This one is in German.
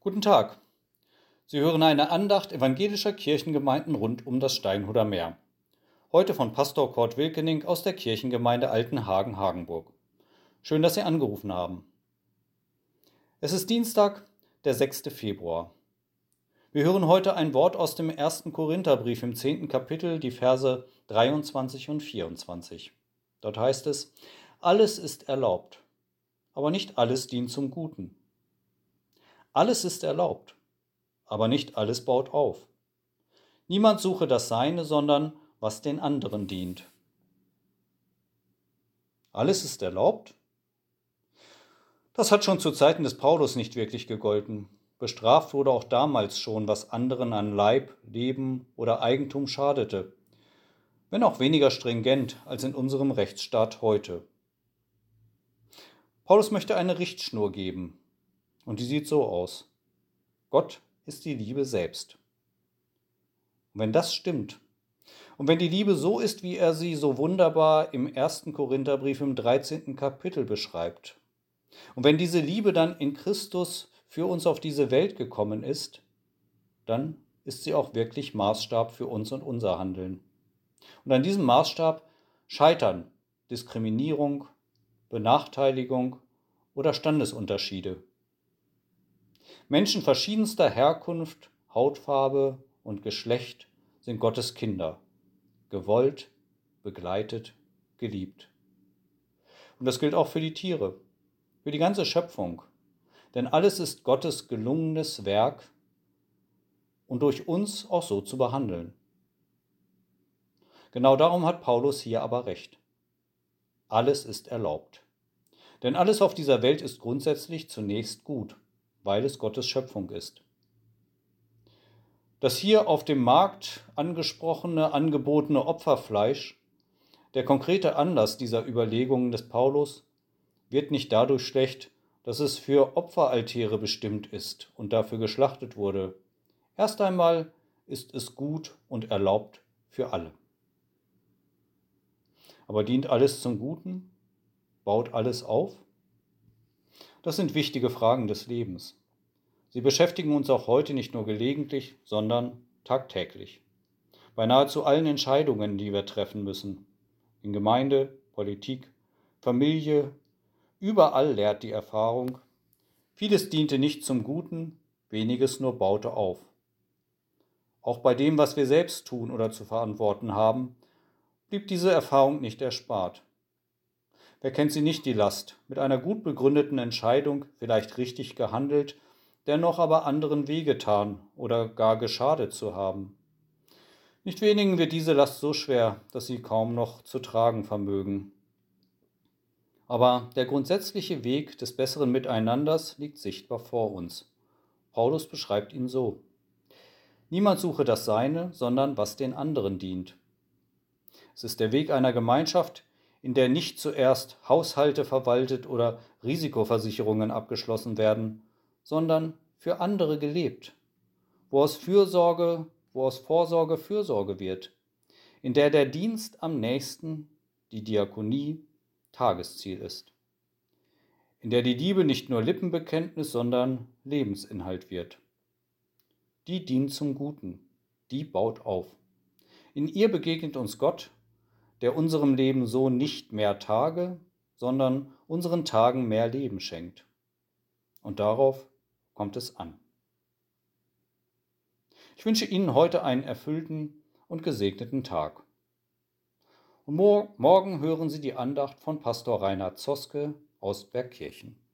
Guten Tag. Sie hören eine Andacht evangelischer Kirchengemeinden rund um das Steinhuder Meer. Heute von Pastor Kurt Wilkening aus der Kirchengemeinde Altenhagen-Hagenburg. Schön, dass Sie angerufen haben. Es ist Dienstag, der 6. Februar. Wir hören heute ein Wort aus dem 1. Korintherbrief im 10. Kapitel, die Verse 23 und 24. Dort heißt es: Alles ist erlaubt, aber nicht alles dient zum Guten. Alles ist erlaubt, aber nicht alles baut auf. Niemand suche das Seine, sondern was den anderen dient. Alles ist erlaubt? Das hat schon zu Zeiten des Paulus nicht wirklich gegolten. Bestraft wurde auch damals schon, was anderen an Leib, Leben oder Eigentum schadete, wenn auch weniger stringent als in unserem Rechtsstaat heute. Paulus möchte eine Richtschnur geben, und die sieht so aus: Gott ist die Liebe selbst. Und wenn das stimmt, und wenn die Liebe so ist, wie er sie so wunderbar im 1. Korintherbrief im 13. Kapitel beschreibt, und wenn diese Liebe dann in Christus für uns auf diese Welt gekommen ist, dann ist sie auch wirklich Maßstab für uns und unser Handeln. Und an diesem Maßstab scheitern Diskriminierung, Benachteiligung oder Standesunterschiede. Menschen verschiedenster Herkunft, Hautfarbe und Geschlecht sind Gottes Kinder, gewollt, begleitet, geliebt. Und das gilt auch für die Tiere, für die ganze Schöpfung. Denn alles ist Gottes gelungenes Werk und durch uns auch so zu behandeln. Genau darum hat Paulus hier aber recht. Alles ist erlaubt. Denn alles auf dieser Welt ist grundsätzlich zunächst gut, weil es Gottes Schöpfung ist. Das hier auf dem Markt angebotene Opferfleisch, der konkrete Anlass dieser Überlegungen des Paulus, wird nicht dadurch schlecht, dass es für Opferaltäre bestimmt ist und dafür geschlachtet wurde. Erst einmal ist es gut und erlaubt für alle. Aber dient alles zum Guten? Baut alles auf? Das sind wichtige Fragen des Lebens. Sie beschäftigen uns auch heute nicht nur gelegentlich, sondern tagtäglich. Bei nahezu allen Entscheidungen, die wir treffen müssen. In Gemeinde, Politik, Familie, überall lehrt die Erfahrung: Vieles diente nicht zum Guten, weniges nur baute auf. Auch bei dem, was wir selbst tun oder zu verantworten haben, blieb diese Erfahrung nicht erspart. Wer kennt sie nicht, die Last, mit einer gut begründeten Entscheidung vielleicht richtig gehandelt, dennoch aber anderen wehgetan oder gar geschadet zu haben? Nicht wenigen wird diese Last so schwer, dass sie kaum noch zu tragen vermögen. Aber der grundsätzliche Weg des besseren Miteinanders liegt sichtbar vor uns. Paulus beschreibt ihn so: Niemand suche das Seine, sondern was den anderen dient. Es ist der Weg einer Gemeinschaft, in der nicht zuerst Haushalte verwaltet oder Risikoversicherungen abgeschlossen werden, sondern für andere gelebt, wo aus Vorsorge Fürsorge wird, in der der Dienst am Nächsten, die Diakonie, Tagesziel ist, in der die Liebe nicht nur Lippenbekenntnis, sondern Lebensinhalt wird. Die dient zum Guten, die baut auf. In ihr begegnet uns Gott, der unserem Leben so nicht mehr Tage, sondern unseren Tagen mehr Leben schenkt. Und darauf kommt es an. Ich wünsche Ihnen heute einen erfüllten und gesegneten Tag. Und morgen hören Sie die Andacht von Pastor Reinhard Zoske aus Bergkirchen.